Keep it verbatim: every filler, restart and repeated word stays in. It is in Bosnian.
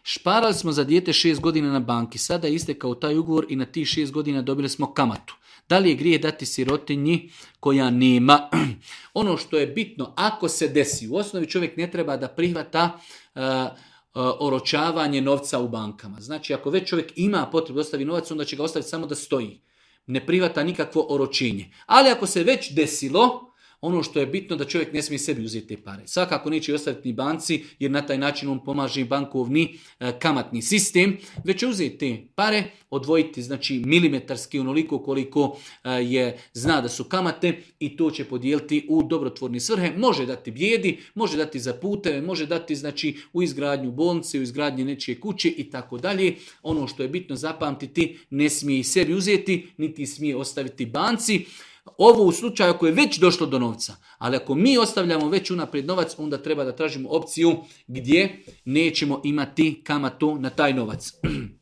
šparali smo za dijete šest godina na banki, sada je istekao taj ugovor i na tih šest godina dobili smo kamatu. Da li je grije dati sirotinji koja nema? Ono što je bitno, ako se desi, u osnovi čovjek ne treba da prihvata uh, oročavanje novca u bankama. Znači, ako već čovjek ima potrebu da ostavi novac, onda će ga ostaviti samo da stoji. Ne prihvata nikakvo oročenje. Ali ako se već desilo, ono što je bitno da čovjek ne smije sebi uzeti te pare. Svakako neće ostaviti ni banci, jer na taj način on pomaže bankovni e, kamatni sistem, već će uzeti te pare, odvojiti znači milimetarski onoliko koliko e, je zna da su kamate i to će podijeliti u dobrotvorne svrhe. Može dati bijedi, može dati za puteve, može dati znači u izgradnju bolnice, u izgradnje nečije kuće i tako dalje. Ono što je bitno zapamtiti, ne smije i sebi uzeti, niti smije ostaviti banci. Ovo u slučaju ako je već došlo do novca, ali ako mi ostavljamo već unaprijed novac, onda treba da tražimo opciju gdje nećemo imati kamatu na taj novac.